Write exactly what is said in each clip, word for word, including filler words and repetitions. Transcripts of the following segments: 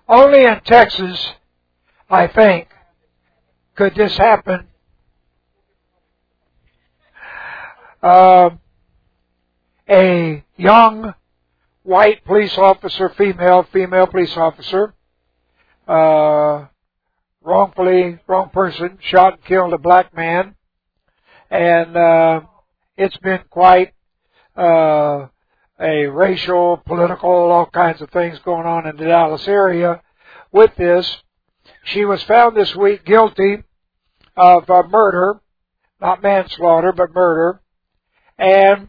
Only in Texas, I think, could this happen. Uh, a young white police officer, female, female police officer, uh, wrongfully, wrong person, shot and killed a black man. And uh, it's been quite uh, a racial, political, all kinds of things going on in the Dallas area with this. She was found this week guilty of uh, murder, not manslaughter, but murder. And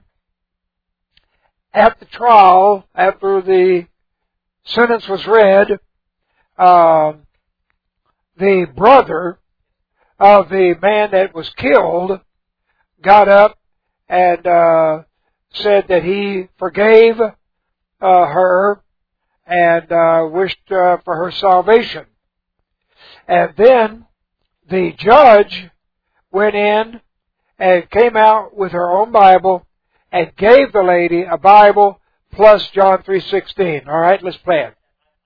at the trial, after the sentence was read, uh, the brother of the man that was killed got up and uh, said that he forgave uh, her and uh, wished uh, for her salvation. And then the judge went in and came out with her own Bible and gave the lady a Bible plus John three sixteen. All right, let's play it.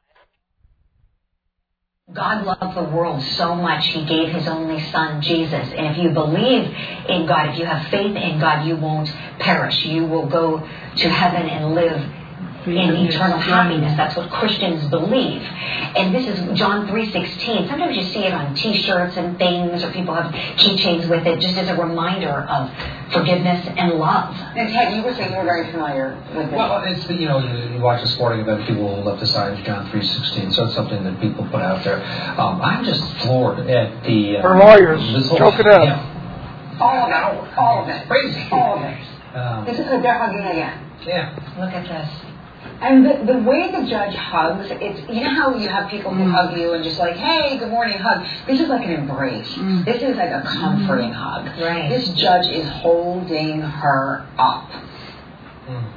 God loved the world so much, He gave His only Son, Jesus. And if you believe in God, if you have faith in God, you won't perish. You will go to heaven and live in eternal happiness. That's what Christians believe. And this is John three sixteen. Sometimes you see it on T-shirts and things, or people have keychains with it, just as a reminder of forgiveness and love. And Ted, you were saying you were very familiar with this. Well, it's, you know, you, you watch a sporting event, people will hold up the sign of John three sixteen, so it's something that people put out there. Um, I'm just floored at the... Uh, Her lawyers, choke it up. Yeah. All of it. All of it. Crazy. All of it. Um, this is what they're hugging again. Yeah. Look at this. And the, the way the judge hugs, it's, you know how you have people who mm. hug you and just like, hey, good morning, hug. This is like an embrace. Mm. This is like a comforting mm. hug. Right. This judge is holding her up. Mm.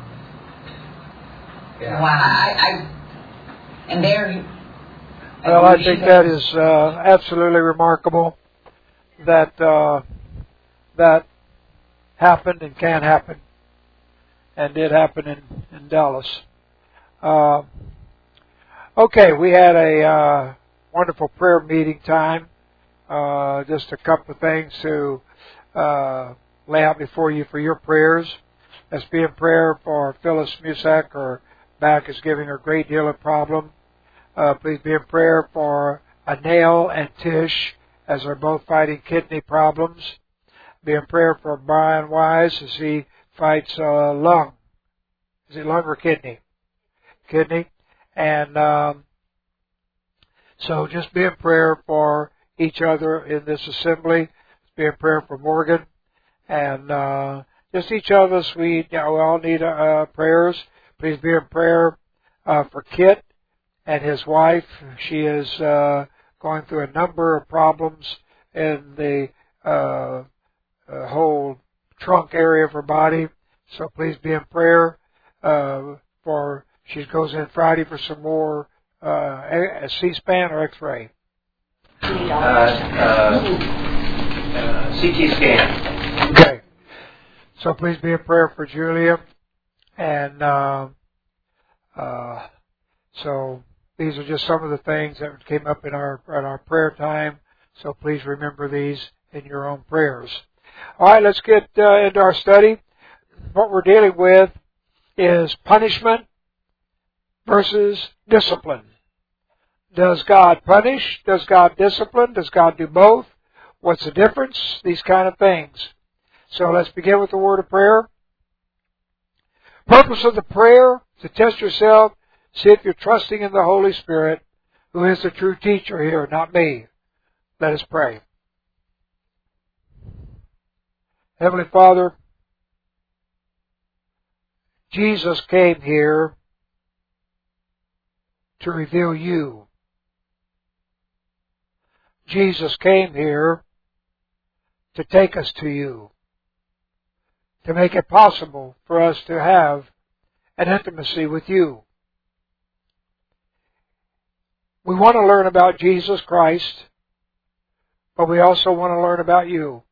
Yeah. Wow. I, I, and there... Well, I think that is uh, absolutely remarkable that uh, that happened and can happen, and did happen in, in Dallas. Uh, okay, we had a uh, wonderful prayer meeting time. Uh, just a couple of things to uh, lay out before you for your prayers. Let's be in prayer for Phyllis Musak. Her back is giving her a great deal of problem. Uh, please be in prayer for Anel and Tish, as they're both fighting kidney problems. Be in prayer for Brian Wise as he fights uh, lung. Is it lung or kidney? Kidney. And um, so just be in prayer for each other in this assembly. Be in prayer for Morgan. And uh, just each of us, we, you know, we all need uh, prayers. Please be in prayer uh, for Kit and his wife. She is uh, going through a number of problems in the uh, uh, whole trunk area of her body. So please be in prayer uh, for, she goes in Friday for some more uh, a C-SPAN or X-ray? Uh, uh, uh, C T scan. Okay. So please be in prayer for Julia. And uh, uh, so these are just some of the things that came up in our in our prayer time. So please remember these in your own prayers. All right, let's get uh, into our study. What we're dealing with is punishment versus discipline. Does God punish? Does God discipline? Does God do both? What's the difference? These kind of things. So let's begin with the word of prayer. Purpose of the prayer, to test yourself, see if you're trusting in the Holy Spirit, who is the true teacher here, not me. Let us pray. Heavenly Father, Jesus came here to reveal you. Jesus came here to take us to you, to make it possible for us to have an intimacy with you. We want to learn about Jesus Christ, but we also want to learn about you.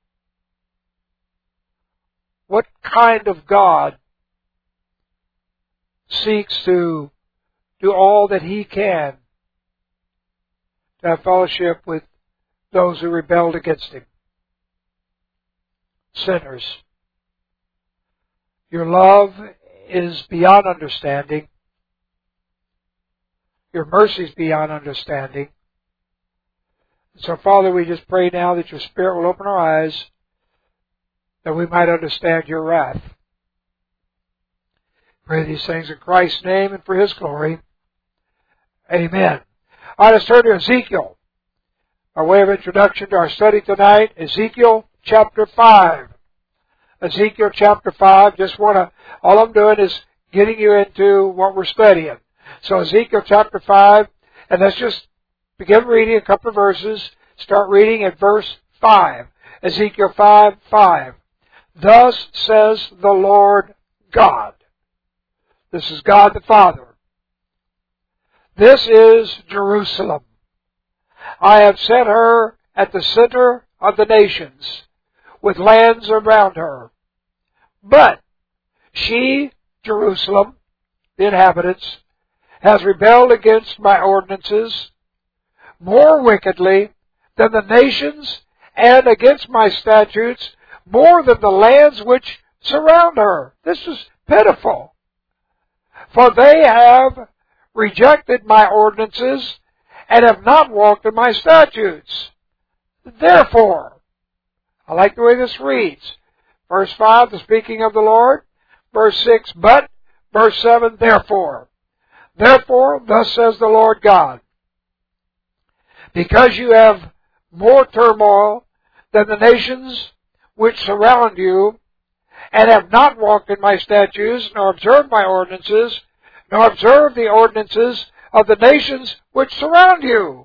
What kind of God seeks to do all that He can to have fellowship with those who rebelled against Him. Sinners. Your love is beyond understanding. Your mercy is beyond understanding. So, Father, we just pray now that your Spirit will open our eyes that we might understand your wrath. Pray these things in Christ's name and for His glory. Amen. All right, let's turn to Ezekiel. By way of introduction to our study tonight, Ezekiel chapter five. Ezekiel chapter five. Just want to, all I'm doing is getting you into what we're studying. So Ezekiel chapter five, and let's just begin reading a couple of verses. Start reading at verse five. Ezekiel five, five. Thus says the Lord God. This is God the Father. This is Jerusalem. I have set her at the center of the nations, with lands around her. But she, Jerusalem, the inhabitants, has rebelled against my ordinances more wickedly than the nations, and against my statutes more than the lands which surround her. This is pitiful. For they have rejected my ordinances and have not walked in my statutes. Therefore, I like the way this reads. Verse five, the speaking of the Lord. Verse six, but. Verse seven, therefore. Therefore, thus says the Lord God, because you have more turmoil than the nations which surround you, and have not walked in my statutes, nor observed my ordinances, nor observed the ordinances of the nations which surround you.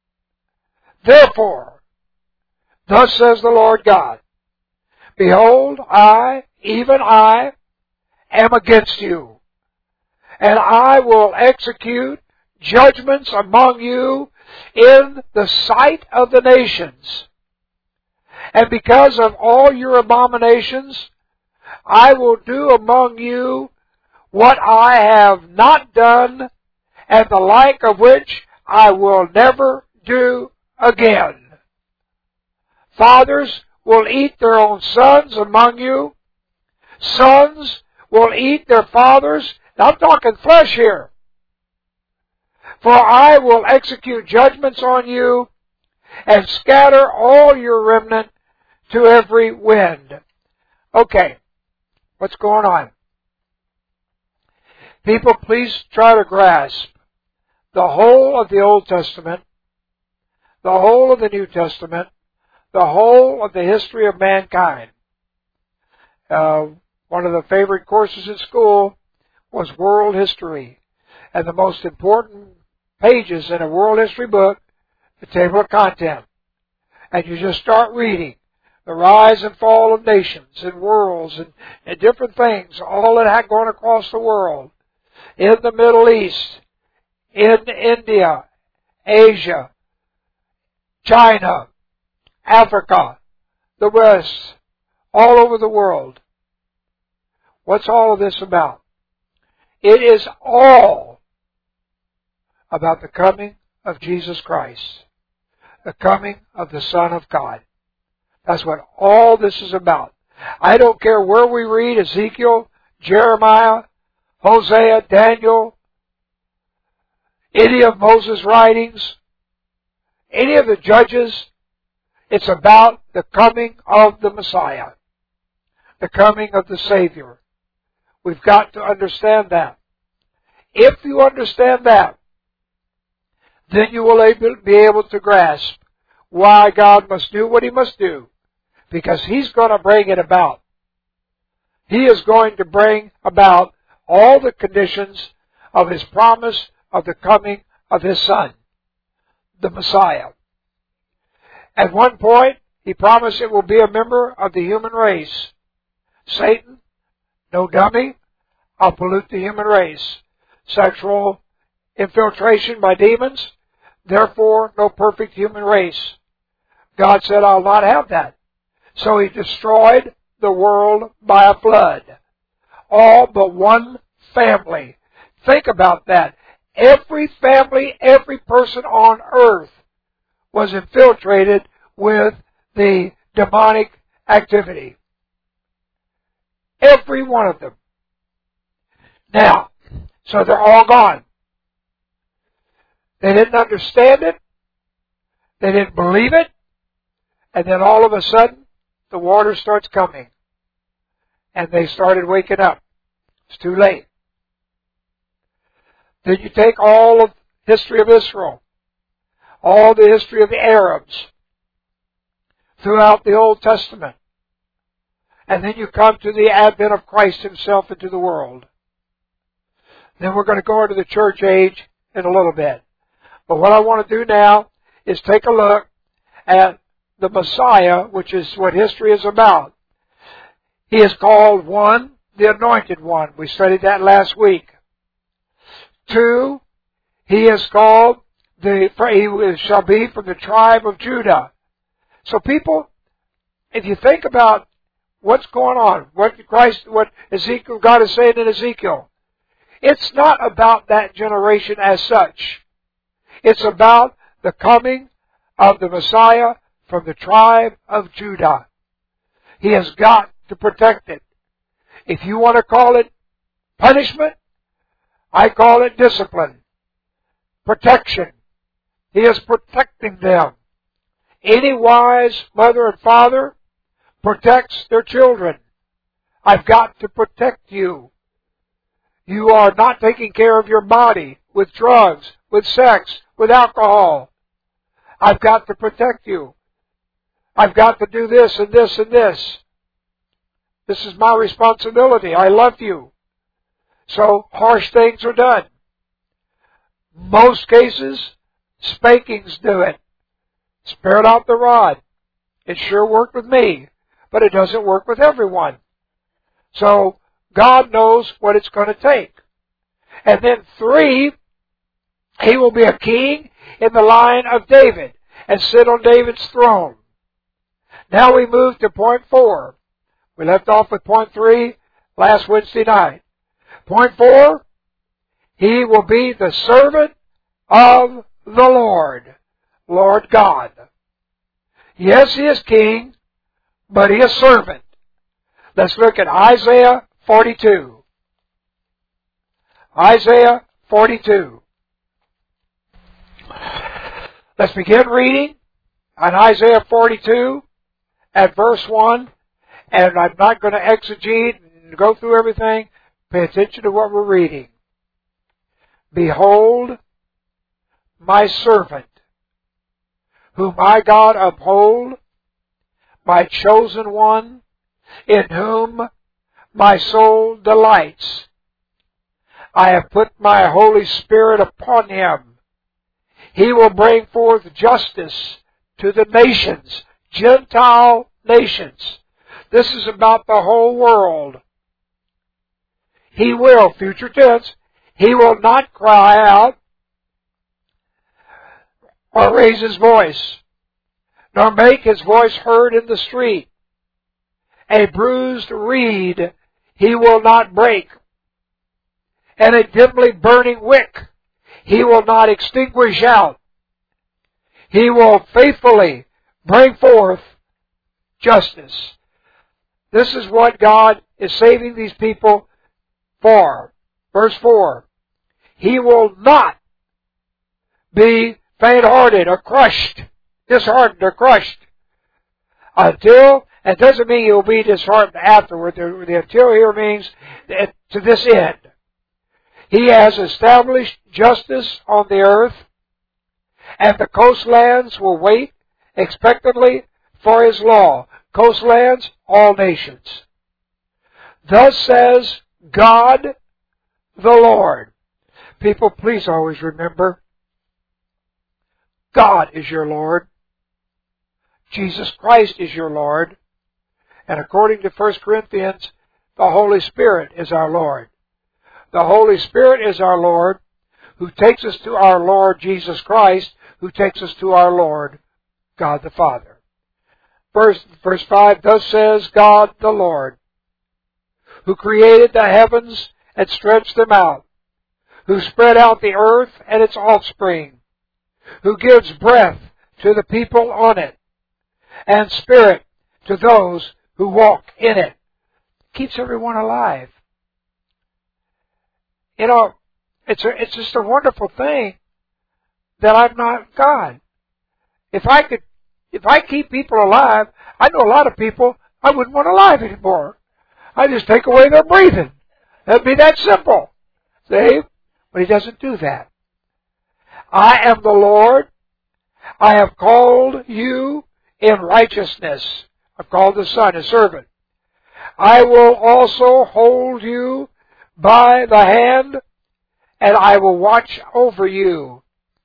Therefore, thus says the Lord God, behold, I, even I, am against you, and I will execute judgments among you in the sight of the nations. And because of all your abominations, I will do among you what I have not done, and the like of which I will never do again. Fathers will eat their own sons among you. Sons will eat their fathers. Now I'm talking flesh here. For I will execute judgments on you, and scatter all your remnant to every wind. Okay, what's going on? People, please try to grasp the whole of the Old Testament, the whole of the New Testament, the whole of the history of mankind. Uh, one of the favorite courses in school was world history. And the most important pages in a world history book, the table of content. And you just start reading the rise and fall of nations and worlds and, and different things, all that going across the world. In the Middle East, in India, Asia, China, Africa, the West, all over the world. What's all of this about? It is all about the coming of Jesus Christ, the coming of the Son of God. That's what all this is about. I don't care where we read Ezekiel, Jeremiah, Hosea, Daniel, any of Moses' writings, any of the judges. It's about the coming of the Messiah, the coming of the Savior. We've got to understand that. If you understand that, then you will be able to grasp why God must do what He must do, because He's going to bring it about. He is going to bring about all the conditions of His promise of the coming of His Son, the Messiah. At one point, He promised it will be a member of the human race. Satan, no dummy, I'll pollute the human race. Sexual infiltration by demons, therefore no perfect human race. God said, I'll not have that. So He destroyed the world by a flood. All but one family. Think about that. Every family, every person on earth was infiltrated with the demonic activity. Every one of them. Now, so they're all gone. They didn't understand it. They didn't believe it. And then all of a sudden, the water starts coming. And they started waking up. It's too late. Then you take all of the history of Israel, all the history of the Arabs throughout the Old Testament, and then you come to the advent of Christ Himself into the world. Then we're going to go into the church age in a little bit. But what I want to do now is take a look at the Messiah, which is what history is about. He is called, one, the Anointed One. We studied that last week. Two, He is called, the He shall be from the tribe of Judah. So people, if you think about what's going on, what Christ, what Ezekiel, God is saying in Ezekiel, it's not about that generation as such. It's about the coming of the Messiah from the tribe of Judah. He has got to protect it. If you want to call it punishment, I call it discipline. Protection. He is protecting them. Any wise mother and father protects their children. I've got to protect you. You are not taking care of your body with drugs, with sex, with alcohol. I've got to protect you. I've got to do this and this and this. This is my responsibility. I love you. So harsh things are done. Most cases, spankings do it. Spared out the rod. It sure worked with me, but it doesn't work with everyone. So God knows what it's going to take. And then three, He will be a king in the line of David and sit on David's throne. Now we move to point four. We left off with point three last Wednesday night. Point four, He will be the servant of the Lord, Lord God. Yes, He is king, but He is servant. Let's look at Isaiah forty-two. Isaiah forty-two. Let's begin reading on Isaiah forty-two at verse one. And I'm not going to exegete and go through everything. Pay attention to what we're reading. Behold, my servant, whom I, God, uphold, my chosen one, in whom my soul delights. I have put my Holy Spirit upon Him. He will bring forth justice to the nations, Gentile nations. This is about the whole world. He will, future tense, He will not cry out or raise His voice, nor make His voice heard in the street. A bruised reed He will not break, and a dimly burning wick He will not extinguish out. He will faithfully bring forth justice. This is what God is saving these people for. Verse four. He will not be faint-hearted or crushed, disheartened or crushed until, it doesn't mean He will be disheartened afterward. The, the until here means that to this end. He has established justice on the earth, and the coastlands will wait expectantly for His law. Coastlands, all nations. Thus says God the Lord. People, please always remember, God is your Lord. Jesus Christ is your Lord. And according to First Corinthians, the Holy Spirit is our Lord. The Holy Spirit is our Lord, who takes us to our Lord Jesus Christ, who takes us to our Lord, God the Father. Verse, verse five, thus says God the Lord, who created the heavens and stretched them out, who spread out the earth and its offspring, who gives breath to the people on it, and spirit to those who walk in it. Keeps everyone alive. You know, it's a, it's just a wonderful thing that I'm not God. If I could, if I keep people alive, I know a lot of people I wouldn't want alive anymore. I just take away their breathing. That'd be that simple. See? But He doesn't do that. I am the Lord. I have called you in righteousness. I've called the Son a servant. I will also hold you by the hand, and I will watch over you.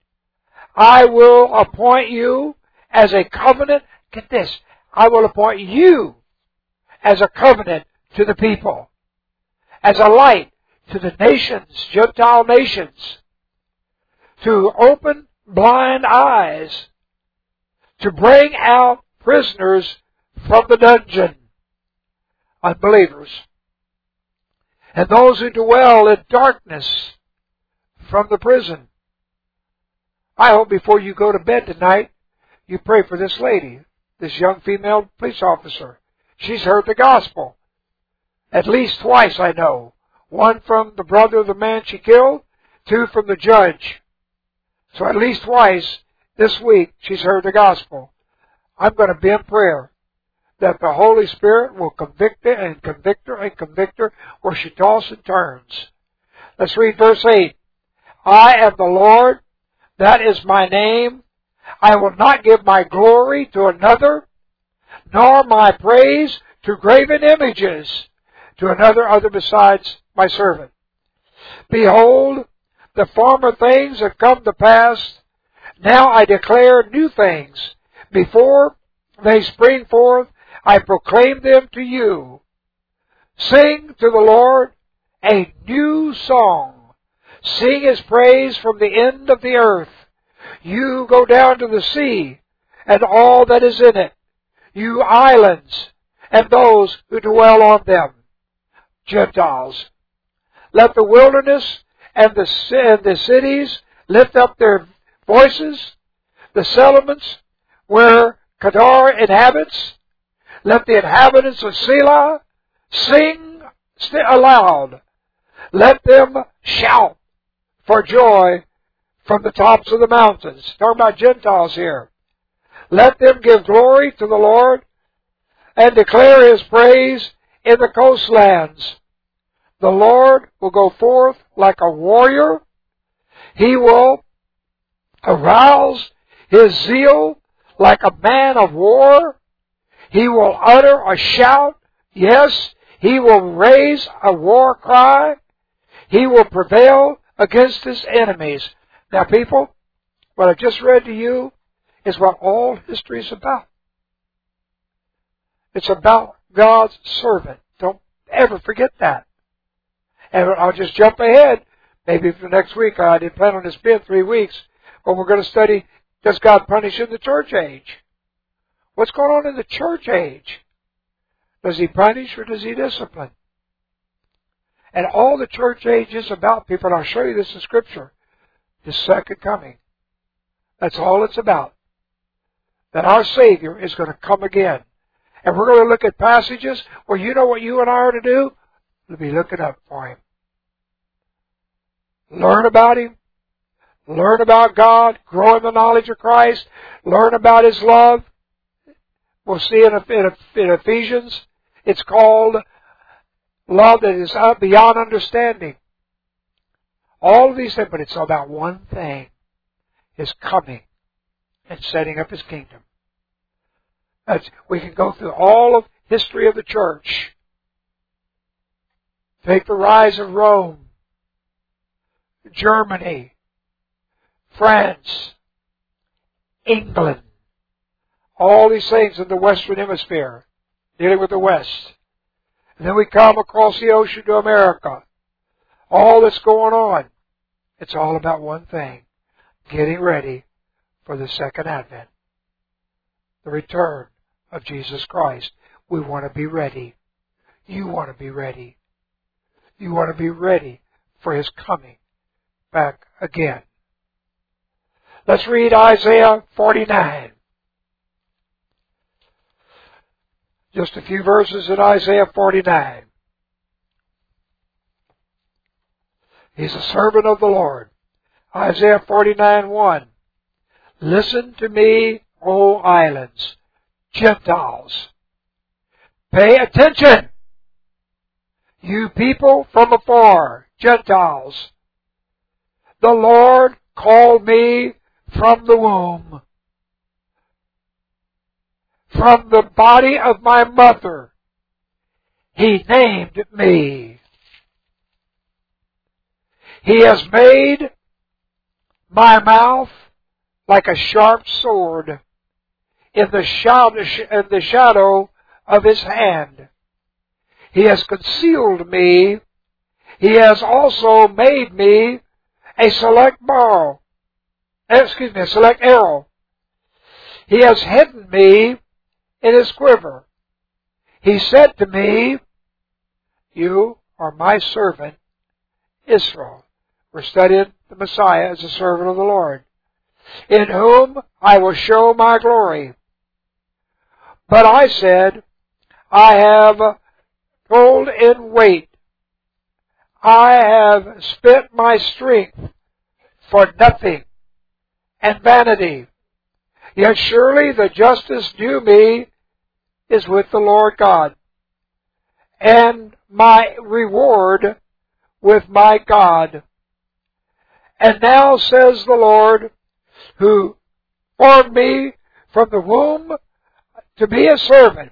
I will appoint you as a covenant. Get this. I will appoint you as a covenant to the people, as a light to the nations, Gentile nations, to open blind eyes, to bring out prisoners from the dungeon, unbelievers, and those who dwell in darkness from the prison. I hope before you go to bed tonight, you pray for this lady, this young female police officer. She's heard the gospel. At least twice, I know. One from the brother of the man she killed, two from the judge. So at least twice this week she's heard the gospel. I'm going to be in prayer that the Holy Spirit will convict her and convict her and convict her where she tosses and turns. Let's read verse eight. I am the Lord, that is my name. I will not give my glory to another, nor my praise to graven images, to another other besides my servant. Behold, the former things have come to pass. Now I declare new things. Before they spring forth, I proclaim them to you. Sing to the Lord a new song. Sing His praise from the end of the earth. You go down to the sea, and all that is in it. You islands, and those who dwell on them. Gentiles. Let the wilderness and the, and the cities lift up their voices. The settlements where Kedar inhabits. Let the inhabitants of Selah sing aloud. Let them shout for joy from the tops of the mountains. Talking about Gentiles here. Let them give glory to the Lord and declare His praise in the coastlands. The Lord will go forth like a warrior. He will arouse His zeal like a man of war. He will utter a shout. Yes, He will raise a war cry. He will prevail against His enemies. Now, people, what I've just read to you is what all history is about. It's about God's servant. Don't ever forget that. And I'll just jump ahead. Maybe for next week. I didn't plan on this being three weeks. But we're going to study, does God punish in the church age? What's going on in the church age? Does He punish or does He discipline? And all the church age is about, people, and I'll show you this in Scripture, His second coming. That's all it's about. That our Savior is going to come again. And we're going to look at passages where you know what you and I are to do? We'll be looking up for Him. Learn about Him. Learn about God. Grow in the knowledge of Christ. Learn about His love. We'll see in, in, in Ephesians, it's called love that is beyond understanding. All of these things, but it's about one thing. His coming and setting up His kingdom. That's, we can go through all of history of the church. Take the rise of Rome, Germany, France, England, all these things in the Western Hemisphere, dealing with the West. And then we come across the ocean to America. All that's going on, it's all about one thing, getting ready for the second advent, the return of Jesus Christ. We want to be ready. You want to be ready. You want to be ready for His coming back again. Let's read Isaiah forty-nine. Just a few verses in Isaiah forty-nine. He's a servant of the Lord. Isaiah forty-nine one. Listen to me, O islands, Gentiles. Pay attention, you people from afar, Gentiles. The Lord called me from the womb. From the body of my mother, He named me. He has made my mouth like a sharp sword in the shadow, in the shadow of His hand. He has concealed me. He has also made me a select bow. Excuse me, a select arrow. He has hidden me in His quiver. He said to me, you are my servant, Israel. We're studying the Messiah as a servant of the Lord, in whom I will show my glory. But I said, I have toiled in wait. I have spent my strength for nothing and vanity. Yet surely the justice due me is with the Lord God, and my reward with my God. And now says the Lord, who formed me from the womb to be a servant,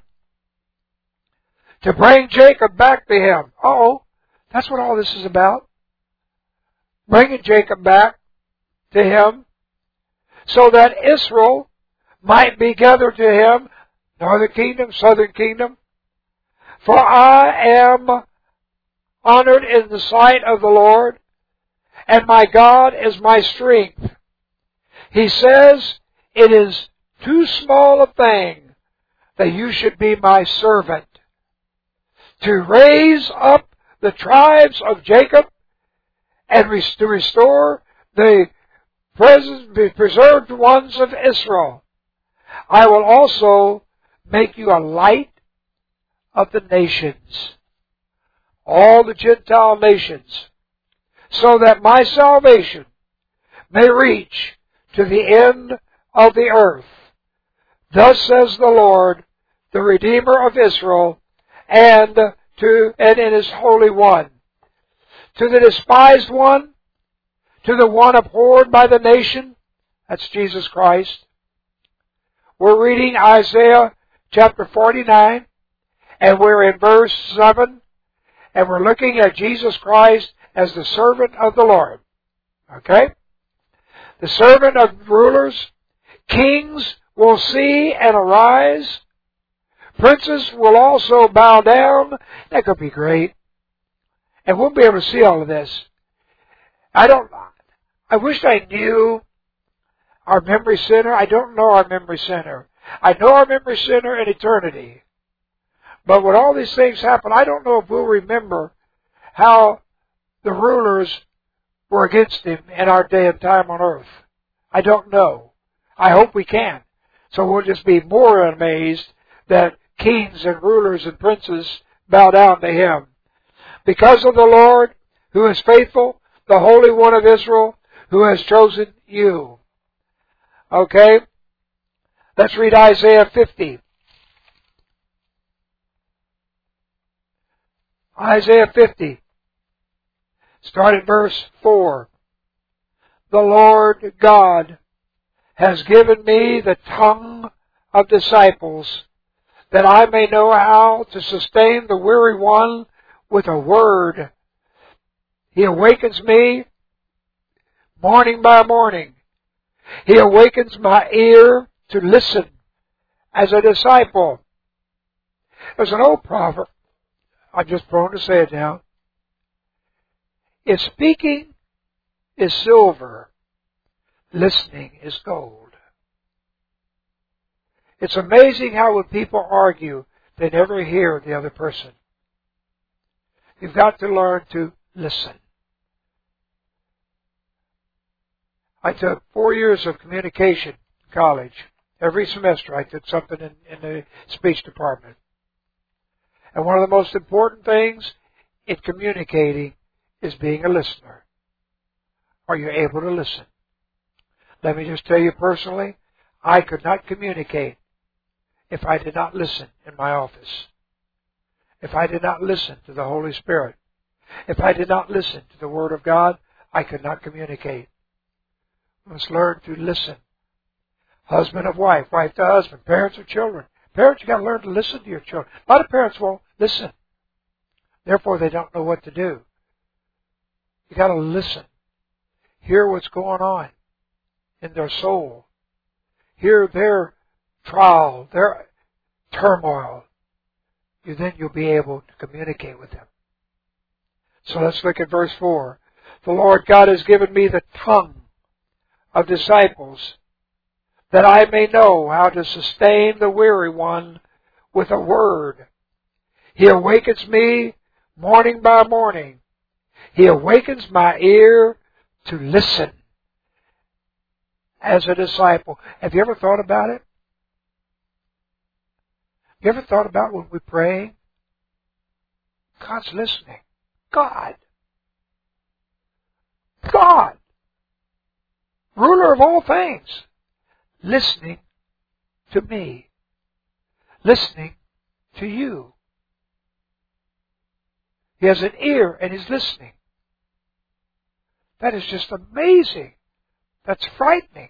to bring Jacob back to Him. Uh-oh, that's what all this is about. Bringing Jacob back to Him, so that Israel might be gathered to Him, northern kingdom, southern kingdom. For I am honored in the sight of the Lord, and my God is my strength. He says, it is too small a thing that you should be my servant, to raise up the tribes of Jacob and to restore the preserved ones of Israel. I will also make you a light of the nations, all the Gentile nations, so that my salvation may reach to the end of the earth. Thus says the Lord, the Redeemer of Israel, and to and in His Holy One. To the despised one, to the one abhorred by the nation, that's Jesus Christ. We're reading Isaiah chapter forty-nine, and we're in verse seven, and we're looking at Jesus Christ as the servant of the Lord. Okay? The servant of rulers. Kings will see and arise. Princes will also bow down. That could be great. And we'll be able to see all of this. I don't, I wish I knew our memory center. I don't know our memory center. I know our memory center in eternity. But when all these things happen, I don't know if we'll remember how the rulers were against Him in our day and time on earth. I don't know. I hope we can. So we'll just be more amazed that kings and rulers and princes bow down to Him. Because of the Lord, who is faithful, the Holy One of Israel, who has chosen you. Okay? Let's read Isaiah fifty. Isaiah fifty. Start at verse four. The Lord God has given me the tongue of disciples, that I may know how to sustain the weary one with a word. He awakens me morning by morning. He awakens my ear to listen as a disciple. There's an old proverb. I'm just prone to say it now. If speaking is silver, listening is gold. It's amazing how when people argue, they never hear the other person. You've got to learn to listen. I took four years of communication in college. Every semester I took something in, in the speech department. And one of the most important things in communicating is being a listener. Are you able to listen? Let me just tell you personally, I could not communicate if I did not listen in my office. If I did not listen to the Holy Spirit. If I did not listen to the Word of God, I could not communicate. We must learn to listen. Husband of wife, wife to husband, parents of children. Parents, you got to learn to listen to your children. A lot of parents won't listen. Therefore, they don't know what to do. You got to listen. Hear what's going on in their soul. Hear their trial, their turmoil. You then you'll be able to communicate with them. So let's look at verse four. The Lord God has given me the tongue of disciples, that I may know how to sustain the weary one with a word. He awakens me morning by morning. He awakens my ear to listen as a disciple. Have you ever thought about it? Have you ever thought about when we pray? God's listening. God. God. Ruler of all things. Listening to me. Listening to you. He has an ear and he's listening. That is just amazing. That's frightening.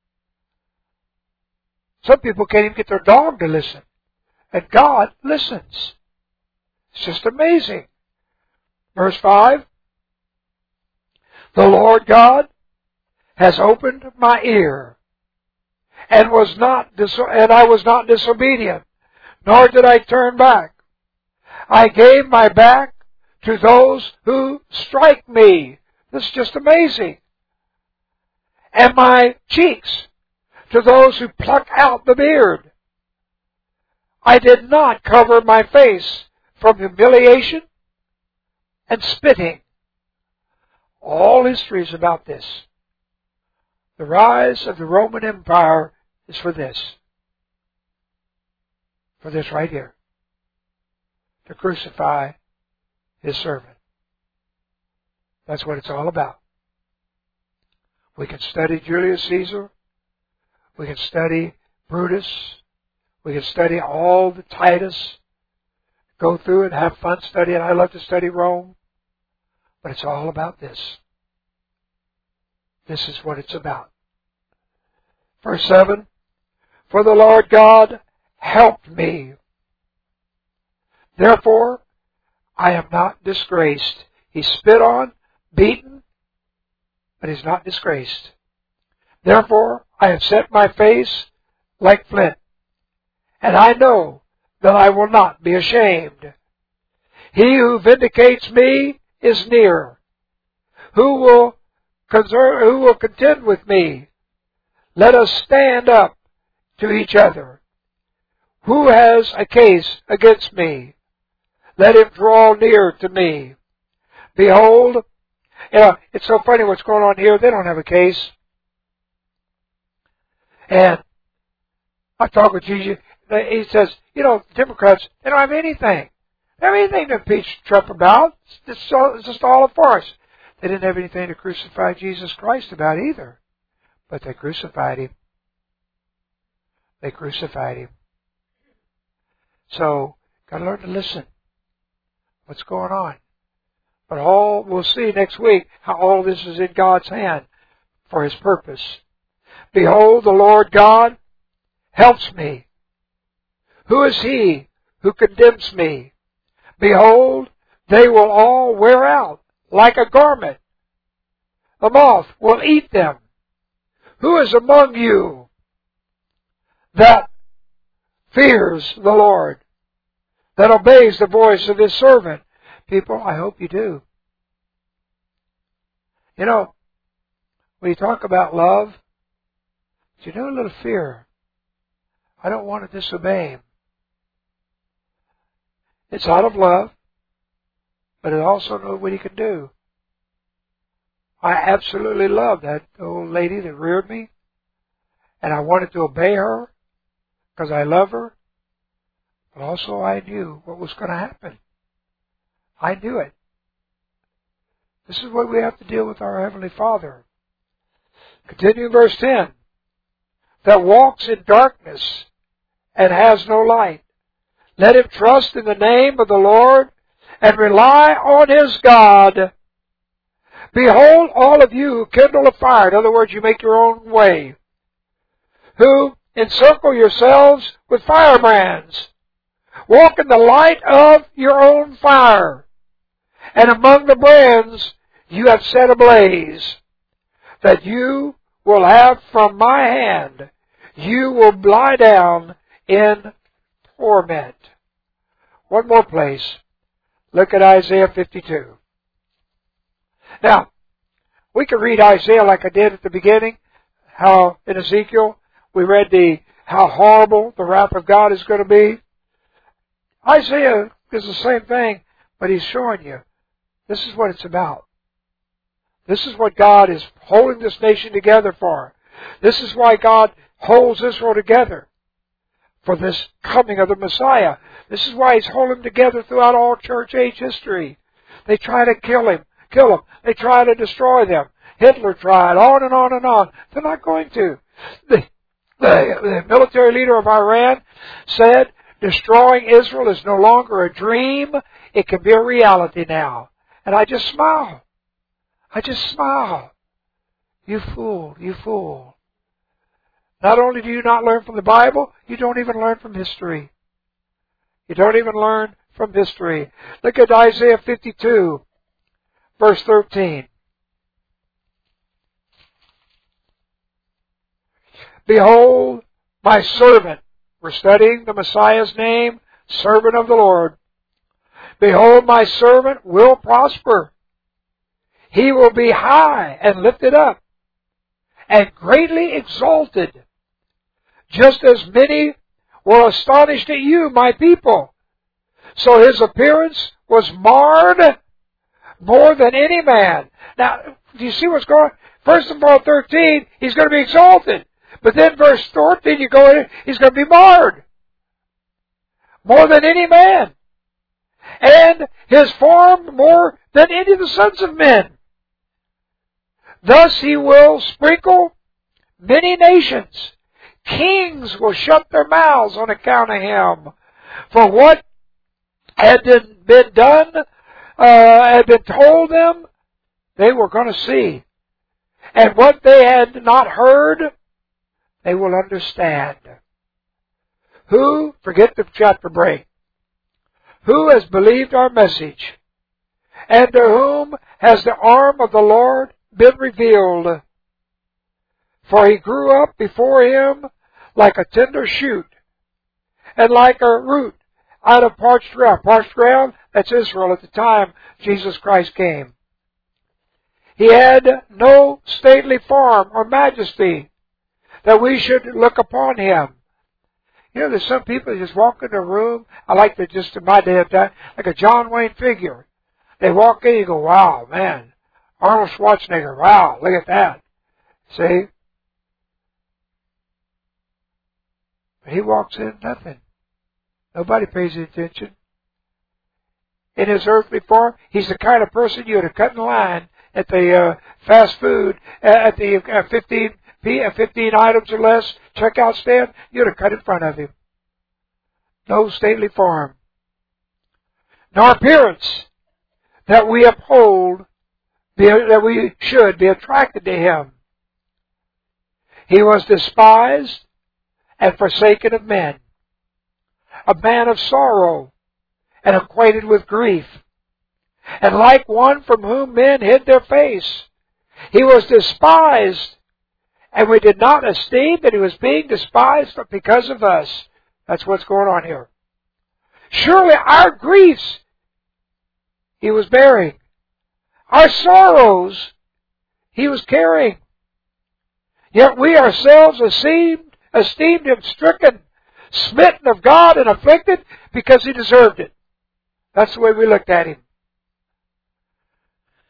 Some people can't even get their dog to listen. And God listens. It's just amazing. Verse five. The Lord God has opened my ear, and was not dis- and I was not disobedient, nor did I turn back. I gave my back to those who strike me. This is just amazing. And my cheeks to those who pluck out the beard. I did not cover my face from humiliation and spitting. All history is about this. The rise of the Roman Empire is for this. For this right here. To crucify His servant. That's what it's all about. We can study Julius Caesar. We can study Brutus. We can study all the Titus. Go through it, have fun studying. I love to study Rome. But it's all about this. This is what it's about. Verse seven. For the Lord God helped me. Therefore, I am not disgraced. He's spit on, beaten, but he's not disgraced. Therefore, I have set my face like flint, and I know that I will not be ashamed. He who vindicates me is near. Who will conserve, who will contend with me? Let us stand up to each other. Who has a case against me? Let him draw near to me. Behold, you know, it's so funny what's going on here. They don't have a case. And I talk with Jesus. He says, you know, the Democrats, they don't have anything. They don't have anything to impeach Trump about. It's just, all, it's just all a farce. They didn't have anything to crucify Jesus Christ about either. But they crucified Him. They crucified Him. So, got to learn to listen. What's going on? But all we'll see next week how all this is in God's hand for His purpose. Behold, the Lord God helps me. Who is He who condemns me? Behold, they will all wear out like a garment. The moth will eat them. Who is among you that fears the Lord, that obeys the voice of His servant? People, I hope you do. You know, when you talk about love, you know a little fear. I don't want to disobey Him. It's out of love, but it also knows what He can do. I absolutely loved that old lady that reared me, and I wanted to obey her because I love her, but also I knew what was going to happen. I knew it. This is what we have to deal with our Heavenly Father. Continue in verse ten. That walks in darkness and has no light. Let him trust in the name of the Lord and rely on his God. Behold, all of you who kindle a fire, in other words, you make your own way, who encircle yourselves with firebrands. Walk in the light of your own fire, and among the brands you have set ablaze, that you will have from my hand, you will lie down in torment. One more place. Look at Isaiah fifty-two. Now, we can read Isaiah like I did at the beginning, how in Ezekiel we read the how horrible the wrath of God is going to be. Isaiah is the same thing, but he's showing you this is what it's about. This is what God is holding this nation together for. This is why God holds Israel together, for this coming of the Messiah. This is why He's holding them together throughout all church age history. They try to kill him, kill him. They try to destroy them. Hitler tried, on and on and on. They're not going to. The, the, the military leader of Iran said, destroying Israel is no longer a dream. It can be a reality now. And I just smile. I just smile. You fool, you fool. Not only do you not learn from the Bible, you don't even learn from history. You don't even learn from history. Look at Isaiah fifty-two, verse thirteen. Behold, my servant. We're studying the Messiah's name, servant of the Lord. Behold, my servant will prosper. He will be high and lifted up, and greatly exalted, just as many were astonished at you, my people. So his appearance was marred more than any man. Now, do you see what's going on? First of all, thirteen, he's going to be exalted. But then verse fourteen, you go in, he's going to be marred. More than any man. And his form more than any of the sons of men. Thus he will sprinkle many nations. Kings will shut their mouths on account of him. For what had been done, uh, had been told them, they were going to see. And what they had not heard, they will understand. Who, forget the chapter break, who has believed our message? And to whom has the arm of the Lord been revealed? For he grew up before him like a tender shoot, and like a root out of parched ground. Parched ground, that's Israel at the time Jesus Christ came. He had no stately form or majesty that we should look upon him. You know, there's some people that just walk in a room, I like to just in my day of time, like a John Wayne figure. They walk in, you go, wow, man. Arnold Schwarzenegger, wow, look at that. See? But he walks in, nothing. Nobody pays any attention. In his earthly form, he's the kind of person you would have cut in line at the uh, fast food, at the uh, fifteen, fifteen items or less checkout stand, you'd have cut in front of him. No stately form. Nor appearance that we uphold, be, that we should be attracted to him. He was despised and forsaken of men, a man of sorrow and acquainted with grief, and like one from whom men hid their face. He was despised, and we did not esteem that he was being despised because of us. That's what's going on here. Surely our griefs he was bearing. Our sorrows he was carrying. Yet we ourselves esteemed, esteemed him stricken, smitten of God, and afflicted because he deserved it. That's the way we looked at him.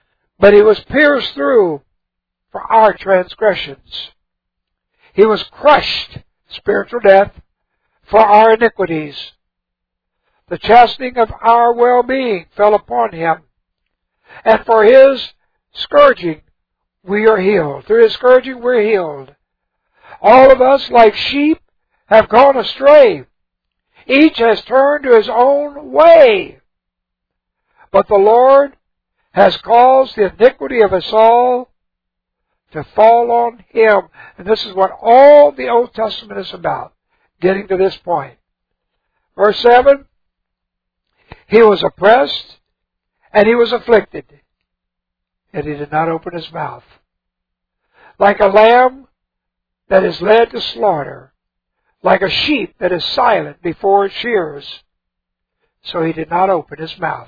But He was pierced through for our transgressions. He was crushed, spiritual death, for our iniquities. The chastening of our well-being fell upon Him, and for His scourging we are healed. Through His scourging we're healed. All of us, like sheep, have gone astray. Each has turned to his own way. But the Lord has caused the iniquity of us all to fall on Him. And this is what all the Old Testament is about, getting to this point. Verse seven, He was oppressed and He was afflicted, yet He did not open His mouth. Like a lamb that is led to slaughter, like a sheep that is silent before its shearers, so He did not open His mouth.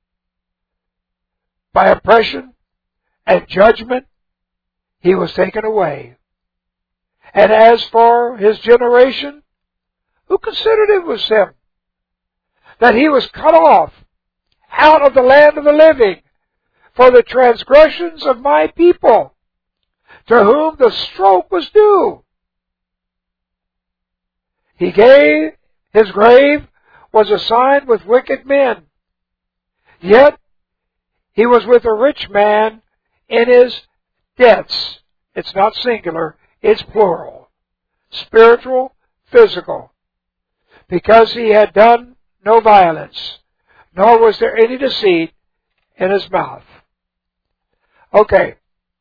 By oppression and judgment He was taken away. And as for His generation, who considered it was Him, that He was cut off out of the land of the living for the transgressions of my people, to whom the stroke was due. He gave, His grave was assigned with wicked men, yet He was with a rich man in his debts. It's not singular, it's plural. Spiritual, physical. Because He had done no violence, nor was there any deceit in His mouth. Okay.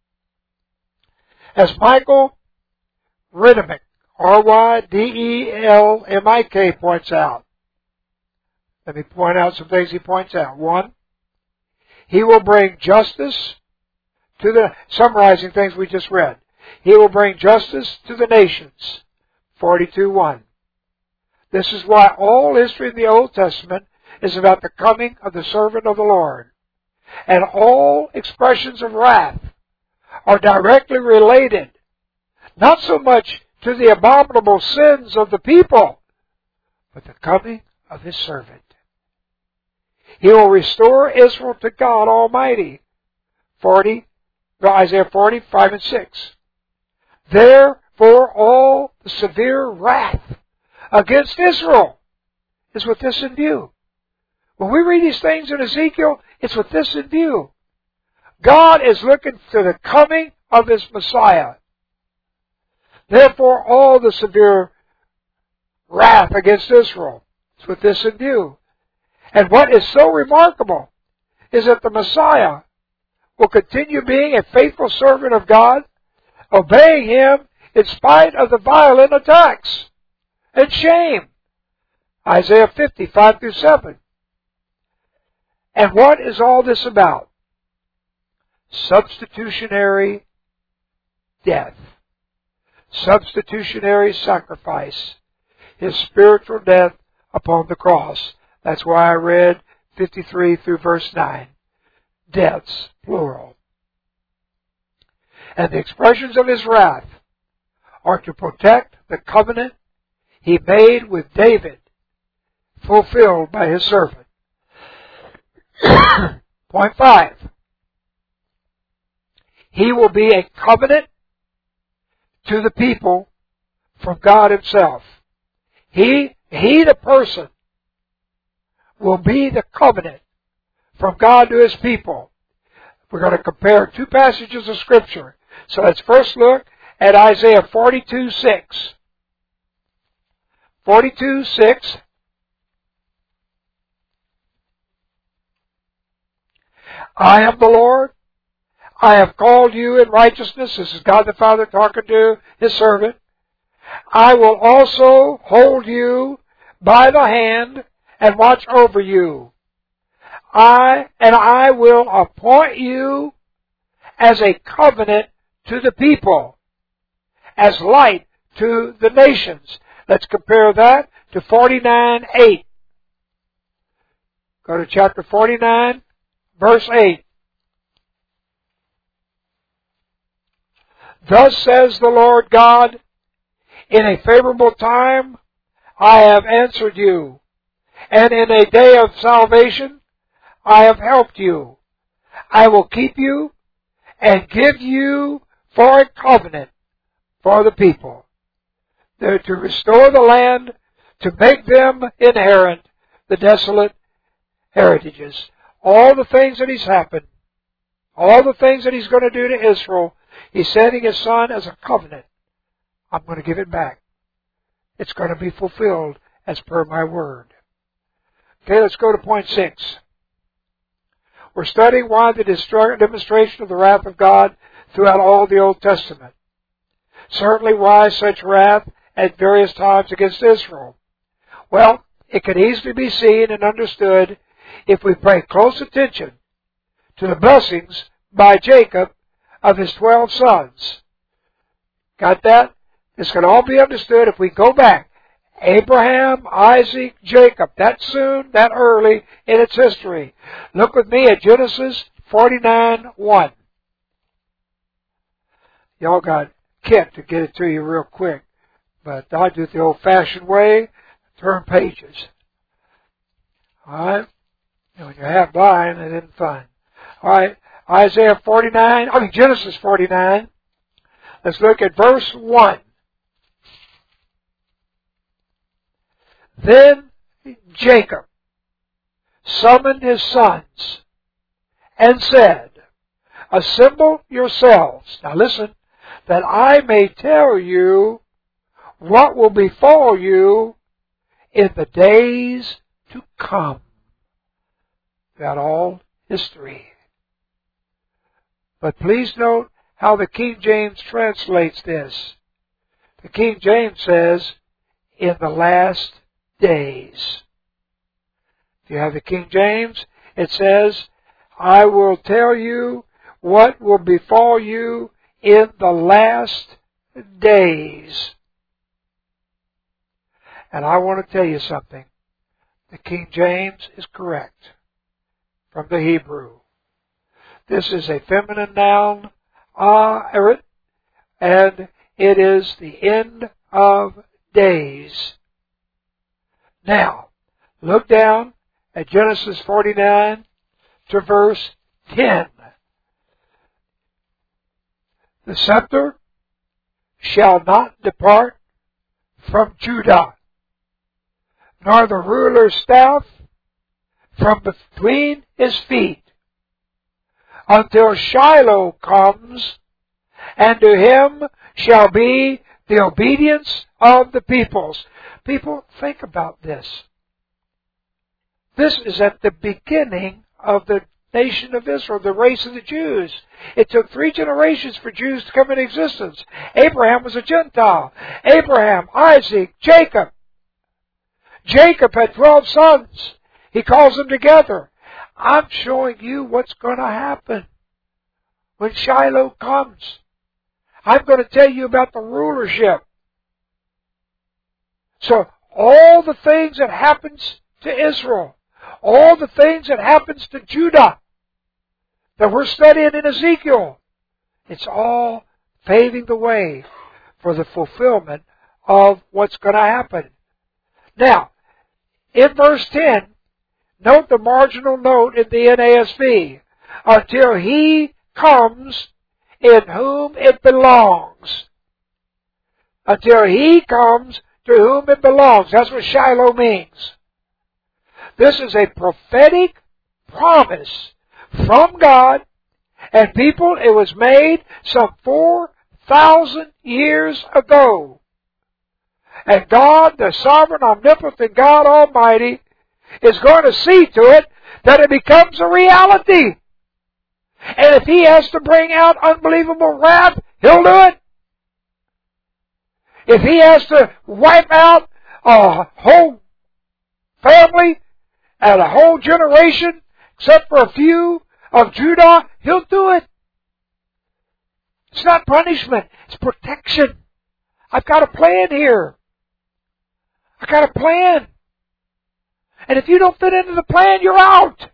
As Michael Rydemik, R Y D E L M I K, points out, let me point out some things he points out. One, He will bring justice to the, summarizing things we just read, He will bring justice to the nations, forty-two one. This is why all history in the Old Testament is about the coming of the servant of the Lord. And all expressions of wrath are directly related, not so much to the abominable sins of the people, but the coming of His servant. He will restore Israel to God Almighty. forty, Isaiah forty, five and six. Therefore all the severe wrath against Israel is with this in view. When we read these things in Ezekiel, it's with this in view. God is looking to the coming of His Messiah. Therefore all the severe wrath against Israel is with this in view. And what is so remarkable is that the Messiah will continue being a faithful servant of God, obeying Him in spite of the violent attacks and shame. Isaiah fifty, five through seven. And what is all this about? Substitutionary death. Substitutionary sacrifice. His spiritual death upon the cross. That's why I read fifty-three through verse nine. Deaths, plural. And the expressions of His wrath are to protect the covenant He made with David, fulfilled by His servant. Point five. He will be a covenant to the people from God Himself. He, he the person, will be the covenant from God to His people. We're going to compare two passages of Scripture. So let's first look at Isaiah forty-two, six. forty-two, six. I am the Lord. I have called you in righteousness. This is God the Father talking to His servant. I will also hold you by the hand and watch over you. I and I will appoint you as a covenant to the people, as light to the nations. Let's compare that to forty-nine, eight. Go to chapter forty-nine, verse eight. Thus says the Lord God, in a favorable time I have answered you, and in a day of salvation I have helped you. I will keep you and give you for a covenant for the people. They're to restore the land, to make them inherit the desolate heritages. All the things that He's happened, all the things that He's going to do to Israel, He's sending His Son as a covenant. I'm going to give it back. It's going to be fulfilled as per my word. Okay, let's go to point six. We're studying why the demonstration of the wrath of God throughout all the Old Testament. Certainly why such wrath at various times against Israel. Well, it can easily be seen and understood if we pay close attention to the blessings by Jacob of his twelve sons. Got that? This can all be understood if we go back. Abraham, Isaac, Jacob, that soon, that early in its history. Look with me at Genesis forty-nine one. Y'all got Kit to get it to you real quick, but I'll do it the old-fashioned way, turn pages. All right? And when you're half blind, it isn't fun. All right, Isaiah forty-nine, I mean Genesis forty-nine. Let's look at verse one. Then Jacob summoned his sons and said, assemble yourselves. Now listen, that I may tell you what will befall you in the days to come. Throughout all history. But please note how the King James translates this. The King James says, in the last days. If you have the King James, it says, I will tell you what will befall you in the last days. And I want to tell you something. The King James is correct from the Hebrew. This is a feminine noun, eret, and it is the end of days. Now, look down at Genesis forty-nine to verse ten. The scepter shall not depart from Judah, nor the ruler's staff from between his feet, until Shiloh comes, and to him shall be the obedience of the peoples. People, think about this. This is at the beginning of the nation of Israel, the race of the Jews. It took three generations for Jews to come into existence. Abraham was a Gentile. Abraham, Isaac, Jacob. Jacob had twelve sons. He calls them together. I'm showing you what's going to happen when Shiloh comes. I'm going to tell you about the rulership. So all the things that happens to Israel, all the things that happens to Judah that we're studying in Ezekiel, it's all paving the way for the fulfillment of what's going to happen. Now, in verse ten, note the marginal note in the N A S B. Until he comes in whom it belongs. Until he comes to whom it belongs. That's what Shiloh means. This is a prophetic promise from God. And people, it was made some four thousand years ago. And God, the sovereign, omnipotent God Almighty, is going to see to it that it becomes a reality. And if He has to bring out unbelievable wrath, He'll do it. If He has to wipe out a whole family and a whole generation, except for a few of Judah, He'll do it. It's not punishment. It's protection. I've got a plan here. I've got a plan. And if you don't fit into the plan, you're out.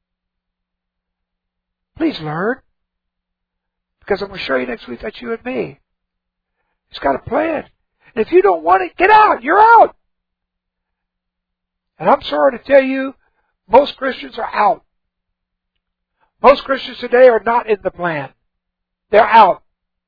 Please learn. Because I'm going to show you next week that's you and me. He's got a plan. And if you don't want it, get out. You're out. And I'm sorry to tell you, most Christians are out. Most Christians today are not in the plan. they're out.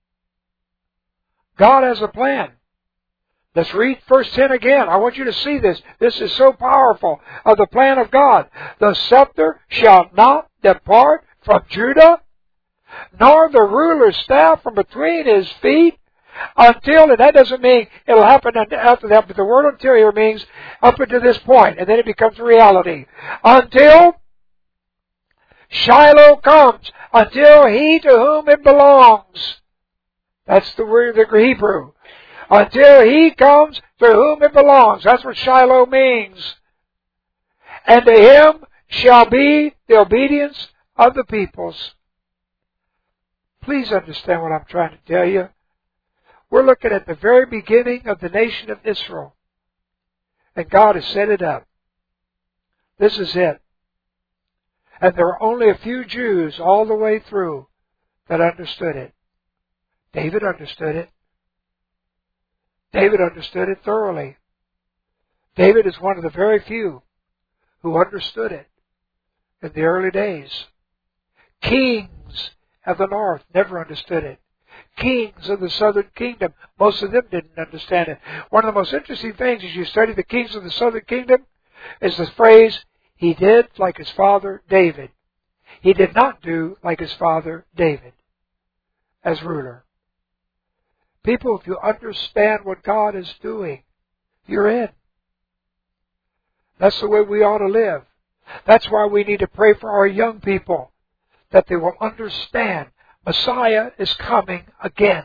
God has a plan. Let's read verse ten again. I want you to see this. This is so powerful of the plan of God. The scepter shall not depart from Judah, nor the ruler's staff from between his feet, until, and that doesn't mean it'll happen after that, but the word until here means up until this point, and then it becomes a reality. Until Shiloh comes, until he to whom it belongs. That's the word of the Hebrew. Until he comes to whom it belongs. That's what Shiloh means. And to him shall be the obedience of the peoples. Please understand what I'm trying to tell you. We're looking at the very beginning of the nation of Israel. And God has set it up. This is it. And there are only a few Jews all the way through that understood it. David understood it. David understood it thoroughly. David is one of the very few who understood it in the early days. Kings of the north never understood it. Kings of the southern kingdom, most of them didn't understand it. One of the most interesting things as you study the kings of the southern kingdom is the phrase, he did like his father David. He did not do like his father David as ruler. People, if you understand what God is doing, you're in. That's the way we ought to live. That's why we need to pray for our young people, that they will understand Messiah is coming again.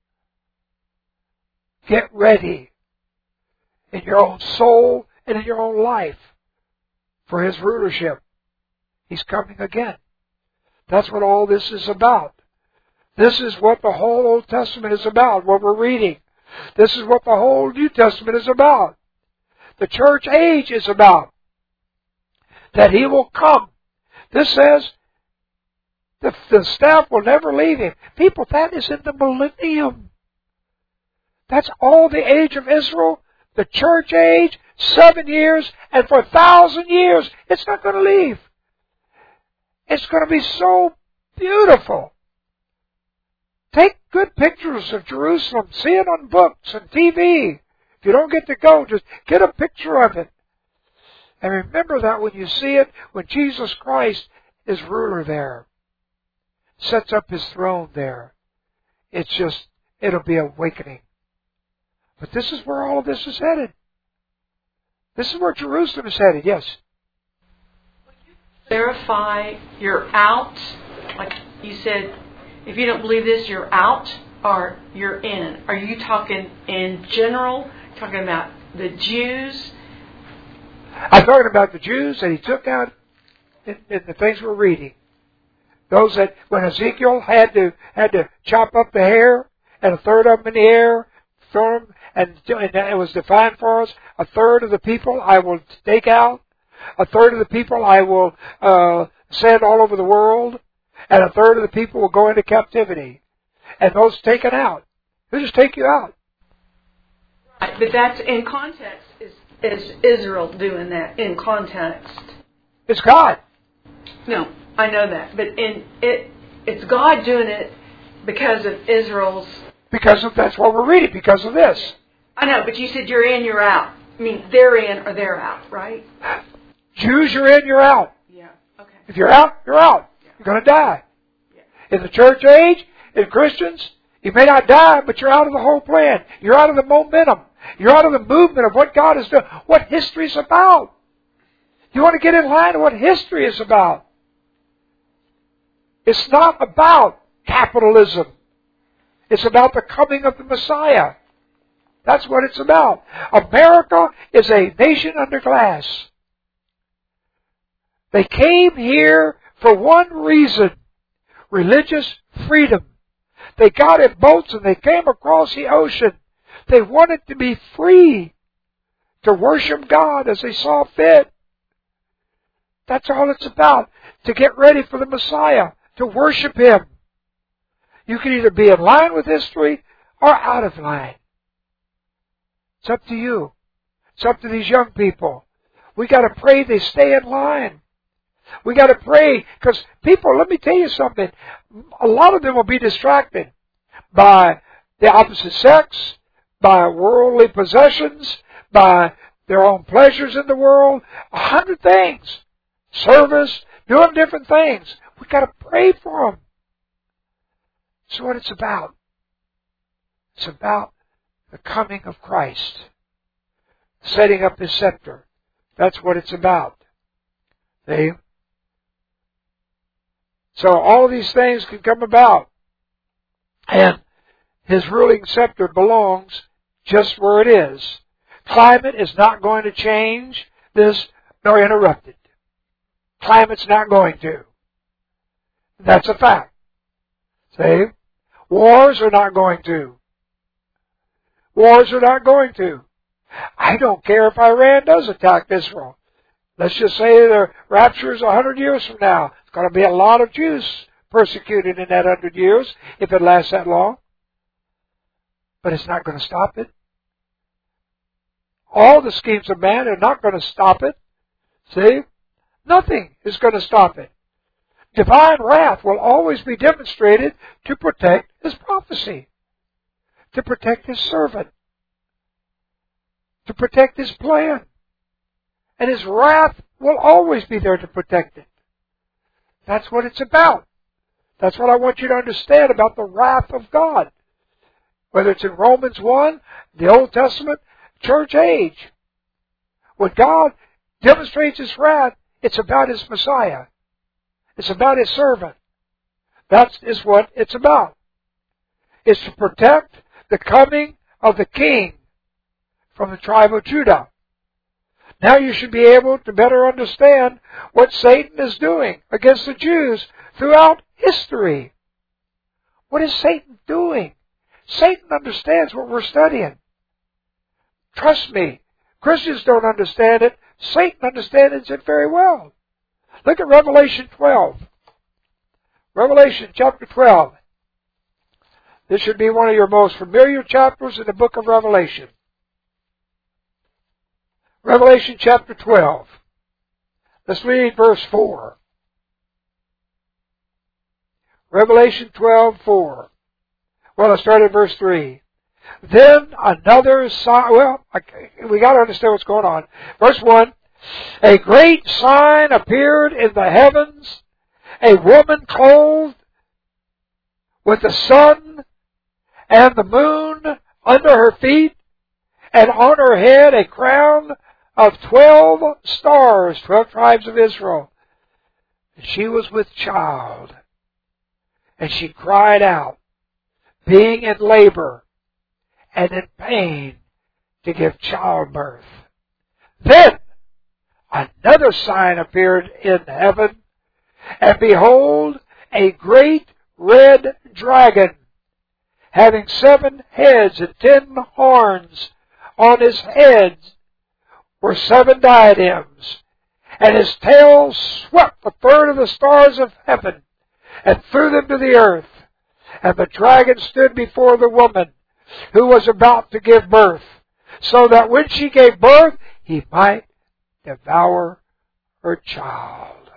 Get ready in your own soul and in your own life for His rulership. He's coming again. That's what all this is about. This is what the whole Old Testament is about, what we're reading. This is what the whole New Testament is about. The church age is about. That He will come. This says, the, the staff will never leave Him. People, that is in the millennium. That's all the age of Israel. The church age, seven years, and for a thousand years, it's not going to leave. It's going to be so beautiful. Take good pictures of Jerusalem. See it on books and T V. If you don't get to go, just get a picture of it. And remember that when you see it, when Jesus Christ is ruler there, sets up His throne there, it's just, it'll be awakening. But this is where all of this is headed. This is where Jerusalem is headed, yes. Verify you're out, like you said, if you don't believe this, you're out or you're in. Are you talking in general, talking about the Jews? I'm talking about the Jews that He took out in, in the things we're reading. Those that, when Ezekiel had to had to chop up the hair, and a third of them in the air, throw them, and, and it was defined for us, a third of the people I will take out, a third of the people I will uh, send all over the world, and a third of the people will go into captivity. And those taken out. They'll just take you out. Right, but that's in context. Is, is Israel doing that in context? It's God. No, I know that. But in it, it's God doing it because of Israel's... Because of, that's what we're reading, because of this. I know, but you said you're in, you're out. I mean, they're in or they're out, right? Jews, you're in, you're out. Yeah, okay. If you're out, you're out. You're going to die. Yeah. In the church age, in Christians, you may not die, but you're out of the whole plan. You're out of the momentum. You're out of the movement of what God is doing, what history is about. You want to get in line with what history is about. It's not about capitalism. It's about the coming of the Messiah. That's what it's about. America is a nation under glass. They came here for one reason, religious freedom. They got in boats and they came across the ocean. They wanted to be free to worship God as they saw fit. That's all it's about, to get ready for the Messiah, to worship Him. You can either be in line with history or out of line. It's up to you. It's up to these young people. We got to pray they stay in line. We got to pray, because people, let me tell you something, a lot of them will be distracted by the opposite sex, by worldly possessions, by their own pleasures in the world, a hundred things. Service, doing different things. We've got to pray for them. That's what it's about. It's about the coming of Christ. Setting up His scepter. That's what it's about. See? So all these things can come about. And His ruling scepter belongs just where it is. Climate is not going to change this nor interrupt it. Climate's not going to. That's a fact. See? Wars are not going to. Wars are not going to. I don't care if Iran does attack Israel. Let's just say the rapture is a hundred years from now. It's going to be a lot of Jews persecuted in that hundred years, if it lasts that long. But it's not going to stop it. All the schemes of man are not going to stop it. See? Nothing is going to stop it. Divine wrath will always be demonstrated to protect His prophecy, to protect His servant, to protect His plan. And His wrath will always be there to protect it. That's what it's about. That's what I want you to understand about the wrath of God. Whether it's in Romans one, the Old Testament, church age. When God demonstrates His wrath, it's about His Messiah. It's about His servant. That is what it's about. It's to protect the coming of the King from the tribe of Judah. Now you should be able to better understand what Satan is doing against the Jews throughout history. What is Satan doing? Satan understands what we're studying. Trust me, Christians don't understand it. Satan understands it very well. Look at Revelation twelve. Revelation chapter twelve. This should be one of your most familiar chapters in the book of Revelation. Revelation chapter twelve. Let's read verse four. Revelation twelve, four. Well, let's start at verse three. Then another sign, well, we got to understand what's going on. Verse one, a great sign appeared in the heavens, a woman clothed with the sun and the moon under her feet, and on her head a crown of twelve stars, twelve tribes of Israel. And she was with child, and she cried out, being in labor and in pain to give childbirth. Then another sign appeared in heaven, and behold, a great red dragon, having seven heads and ten horns. On his heads were seven diadems, and his tail swept a third of the stars of heaven, and threw them to the earth. And the dragon stood before the woman who was about to give birth, so that when she gave birth, he might devour her child.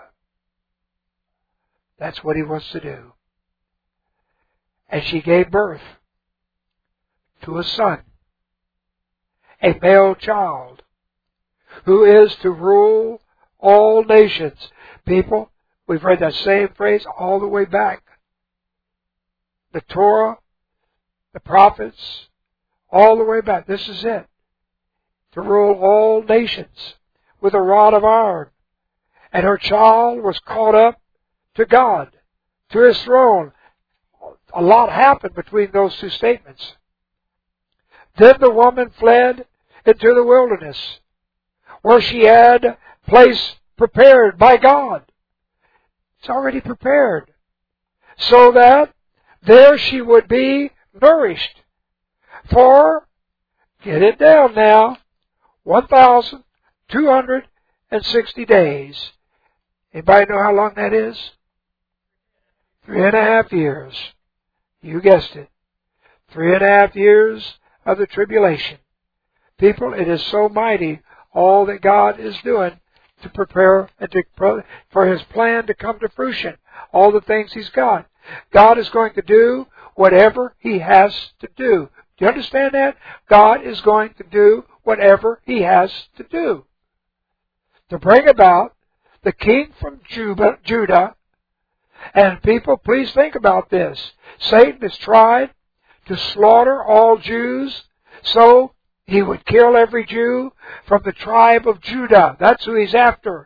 That's what he wants to do. And she gave birth to a son, a male child, who is to rule all nations. People, we've read that same phrase all the way back. The Torah, the prophets, all the way back. This is it. To rule all nations with a rod of iron. And her child was caught up to God, to His throne. A lot happened between those two statements. Then the woman fled into the wilderness, where she had a place prepared by God. It's already prepared. So that there she would be nourished for, get it down now, one thousand two hundred sixty days. Anybody know how long that is? Three and a half years. You guessed it. Three and a half years of the tribulation. People, it is so mighty all that God is doing to prepare and to, for His plan to come to fruition. All the things He's got. God is going to do whatever He has to do. Do you understand that? God is going to do whatever He has to do to bring about the king from Judah. And people, please think about this. Satan has tried to slaughter all Jews, so he would kill every Jew from the tribe of Judah. That's who he's after.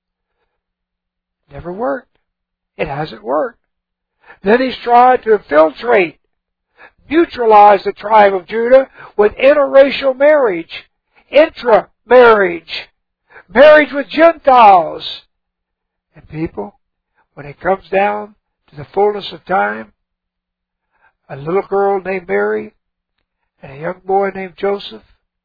Never worked. It hasn't worked. Then he's tried to infiltrate, neutralize the tribe of Judah with interracial marriage, intra-marriage, marriage with Gentiles. And people, when it comes down to the fullness of time, a little girl named Mary and a young boy named Joseph,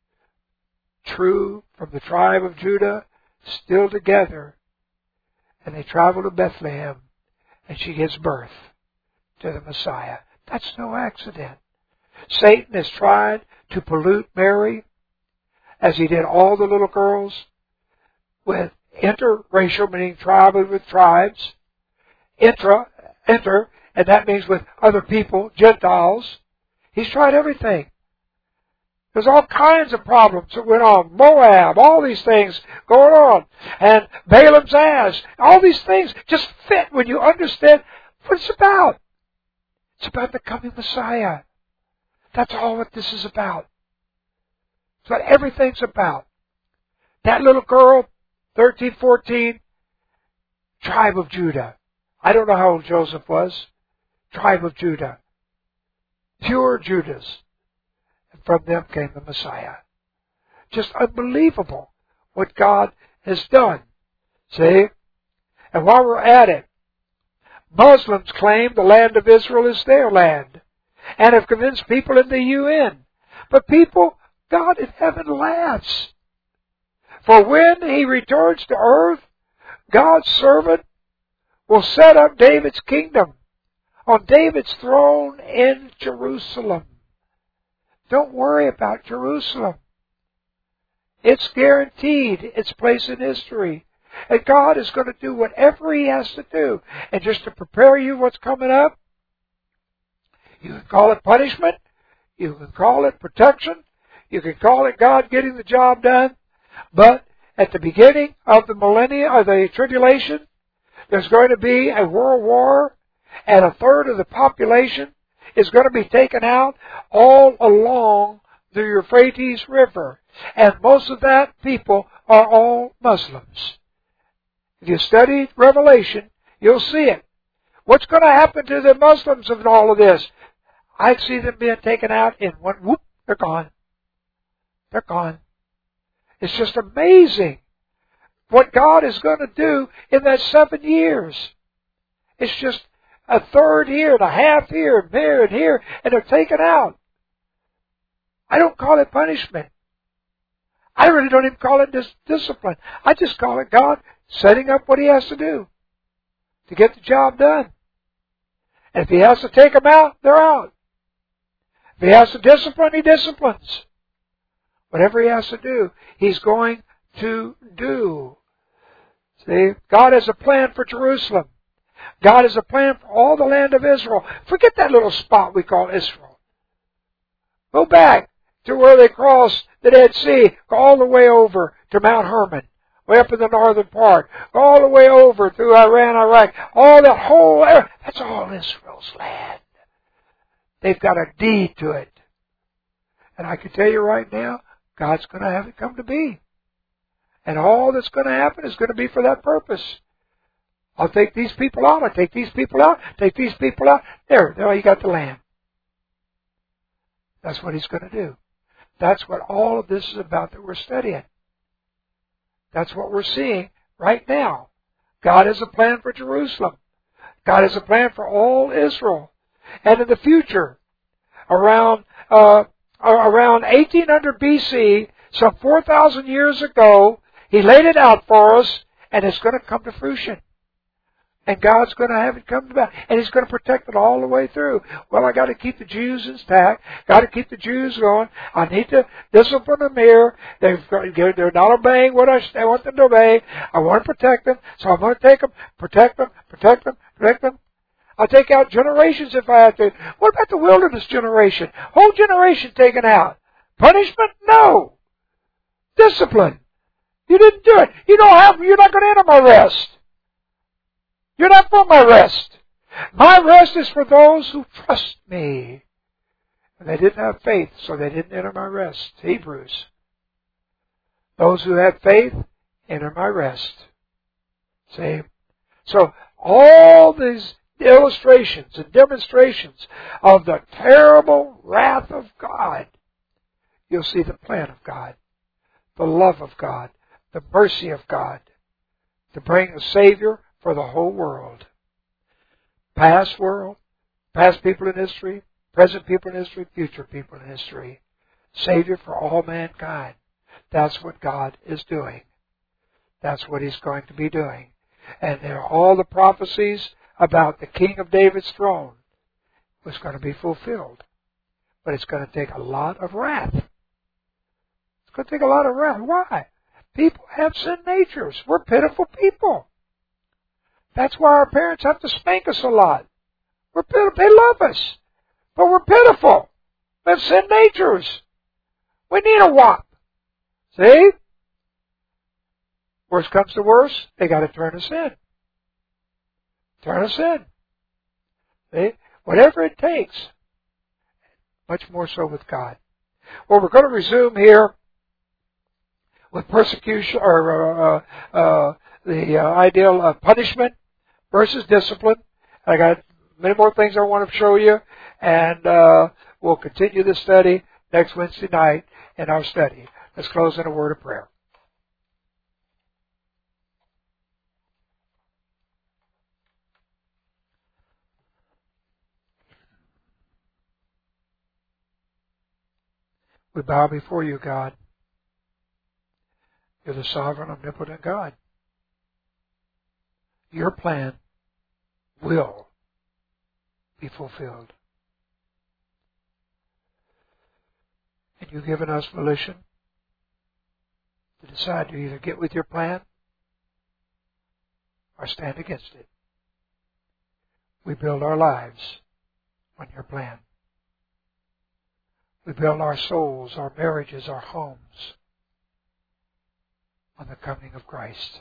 true from the tribe of Judah, still together, and they travel to Bethlehem, and she gives birth to the Messiah. That's no accident. Satan has tried to pollute Mary, as he did all the little girls, with interracial, meaning tribal with tribes, intra, inter, and that means with other people, Gentiles. He's tried everything. There's all kinds of problems that went on. Moab, all these things going on. And Balaam's ass. All these things just fit when you understand what it's about. It's about the coming Messiah. That's all what this is about. It's what everything's about. That little girl, thirteen, fourteen, tribe of Judah. I don't know how old Joseph was. Tribe of Judah. Pure Judas. And from them came the Messiah. Just unbelievable what God has done. See? And while we're at it, Muslims claim the land of Israel is their land and have convinced people in the U N. But people, God in heaven laughs. For when He returns to earth, God's servant will set up David's kingdom on David's throne in Jerusalem. Don't worry about Jerusalem. It's guaranteed its place in history. And God is going to do whatever He has to do. And just to prepare you what's coming up, you can call it punishment, you can call it protection, you can call it God getting the job done. But at the beginning of the millennium, or the tribulation, there's going to be a world war, and a third of the population is going to be taken out all along the Euphrates River. And most of that people are all Muslims. If you study Revelation, you'll see it. What's going to happen to the Muslims in all of this? I see them being taken out in one whoop, they're gone. They're gone. It's just amazing what God is going to do in that seven years. It's just a third here and a half here and here and here, and they're taken out. I don't call it punishment. I really don't even call it dis- discipline. I just call it God setting up what He has to do to get the job done. And if He has to take them out, they're out. If He has to discipline, He disciplines. Whatever He has to do, He's going to do. See, God has a plan for Jerusalem. God has a plan for all the land of Israel. Forget that little spot we call Israel. Go back to where they crossed the Dead Sea. Go all the way over to Mount Hermon, way up in the northern part. Go all the way over through Iran, Iraq. All that whole area. That's all Israel's land. They've got a deed to it. And I can tell you right now, God's going to have it come to be. And all that's going to happen is going to be for that purpose. I'll take these people out. I'll take these people out. Take these people out. There, there you got the land. That's what He's going to do. That's what all of this is about that we're studying. That's what we're seeing right now. God has a plan for Jerusalem. God has a plan for all Israel. And in the future, around uh, around eighteen hundred B C, some four thousand years ago, He laid it out for us, and it's going to come to fruition. And God's going to have it come to pass. And He's going to protect it all the way through. Well, I got to keep the Jews intact. Got to keep the Jews going. I need to discipline them here. They've got, they're not obeying what I, I want them to obey. I want to protect them. So I'm going to take them, protect them, protect them, protect them. I'll take out generations if I have to. What about the wilderness generation? Whole generation taken out. Punishment? No. Discipline. You didn't do it. You don't have, you're not going to enter my rest. You're not for my rest. My rest is for those who trust me. And they didn't have faith, so they didn't enter my rest. Hebrews. Those who have faith, enter my rest. See? So, all these illustrations and demonstrations of the terrible wrath of God, you'll see the plan of God, the love of God, the mercy of God, to bring a Savior for the whole world. Past world, past people in history, present people in history, future people in history. Savior for all mankind. That's what God is doing. That's what He's going to be doing. And there are all the prophecies about the King of David's throne was going to be fulfilled. But it's going to take a lot of wrath. It's going to take a lot of wrath. Why? People have sin natures. We're pitiful people. That's why our parents have to spank us a lot. We're pitiful. They love us. But we're pitiful. We have sin natures. We need a whop. See? Worst comes to worst, they got to turn us in. Turn us in. See? Whatever it takes. Much more so with God. Well, we're going to resume here with persecution, or uh, uh, the uh, ideal of punishment versus discipline. I got many more things I want to show you, and uh, we'll continue this study next Wednesday night in our study. Let's close in a word of prayer. We bow before you, God. You're the sovereign, omnipotent God. Your plan will be fulfilled. And you've given us volition to decide to either get with your plan or stand against it. We build our lives on your plan. We build our souls, our marriages, our homes on the coming of Christ.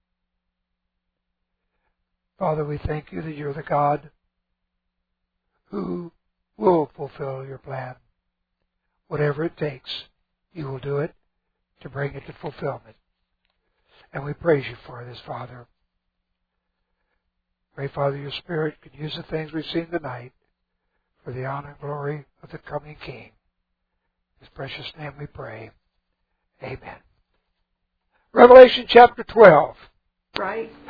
Father, we thank you that you're the God who will fulfill your plan. Whatever it takes, you will do it to bring it to fulfillment. And we praise you for this, Father. Pray, Father, your Spirit can use the things we've seen tonight for the honor and glory of the coming King. In His precious name we pray. Amen. Revelation chapter twelve. Right.